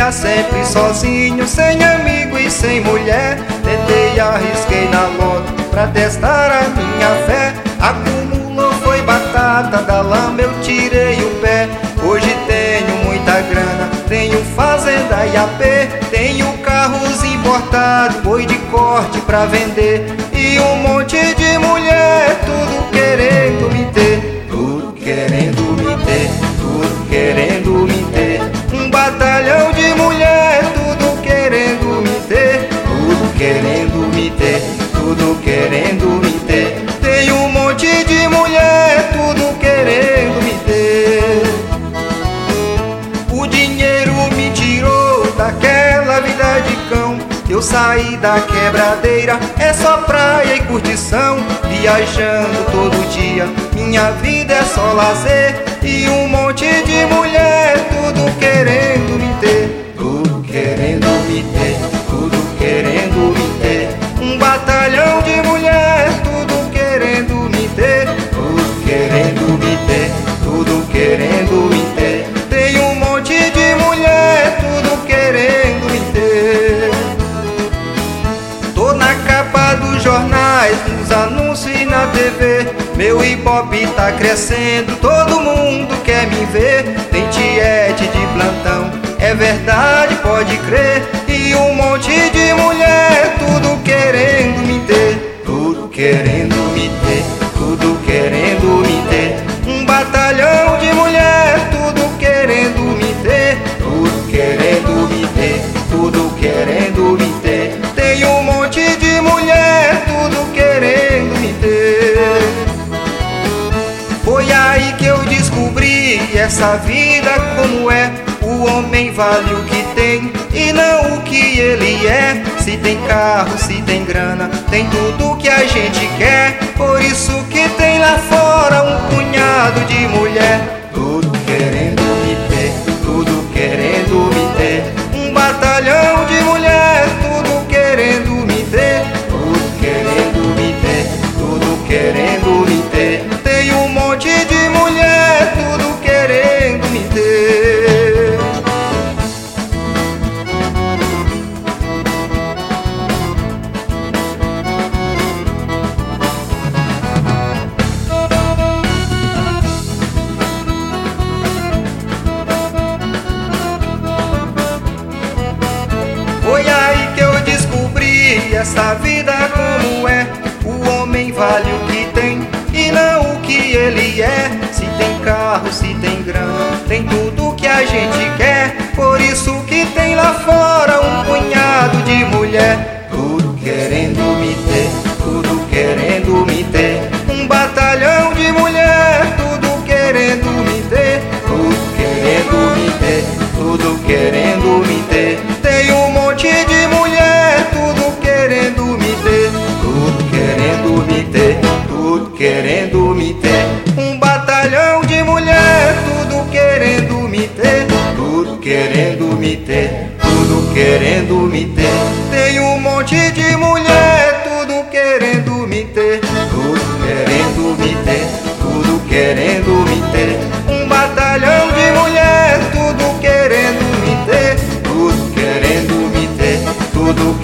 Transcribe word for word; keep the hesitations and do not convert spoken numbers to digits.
vivia sempre sozinho, sem amigo e sem mulher. Tentei, arrisquei na loto pra testar a minha fé. Acumulou foi batata, da lama eu tirei o pé. Hoje tenho muita grana, tenho fazenda e A P, tenho carros importados, boi de corte pra vender, e um monte de mulher, tudo querendo me ter, tudo querendo me ter, tudo querendo me ter. Um batalhão de mulher, tudo querendo me ter, tudo querendo me ter, tudo querendo me ter. Tem um monte de mulher, tudo querendo me ter. O dinheiro me tirou daquela vida de cão. Eu saí da quebradeira, é só praia e curtição. Viajando todo dia, minha vida é só lazer. E um monte de mulher, tudo querendo me ter, tudo querendo me ter, tudo querendo me ter. Um batalhão de mulher, tudo querendo me ter, tudo querendo me ter, tudo querendo me ter. Tem um monte de mulher, tudo querendo me ter. Tô na capa dos jornais, nos anúncios e na T V. Meu hip-hop tá crescendo, todo mundo quer me ver. Tem tiete de plantão, é verdade, pode crer. E um monte de mulher, tudo querendo me ter, tudo querendo me ter, tudo querendo me ter. Um batalhão de mulher, tudo querendo me ter, tudo querendo me ter, tudo querendo me ter. Tem um monte de mulher, tudo querendo me ter. Foi aí que eu descobri essa vida como é. O homem vale o que tem e não o que ele é. Se tem carro, se tem grana, tem tudo que a gente quer. Por isso que tem lá fora um punhado de mulher, tudo querendo me ter, tudo querendo me ter. Um batalhão de mulher, tudo querendo me ter, tudo querendo me ter, tudo querendo me ter. Tem um monte de mulher, tudo querendo me ter. Foi aí que eu descobri essa vida como é. O homem vale o que tem e não o que ele é. Se tem carro, se tem grana, tem tudo que a gente quer. Por isso que tem lá fora um punhado de mulher, tudo querendo me ter, tudo querendo me ter. Um batalhão de mulher, tudo querendo me ter, tudo querendo me ter, tudo querendo me ter. Tem um monte de mulher, tudo querendo me ter, tudo querendo me ter, tudo querendo me ter. Um batalhão de mulher, tudo querendo me ter, tudo querendo me ter, tudo querendo me ter. Tem um monte de mulher, tudo querendo me ter, tudo querendo me ter, tudo querendo me ter. Um batalhão de mulher, tudo querendo me ter, tudo querendo me ter, tudo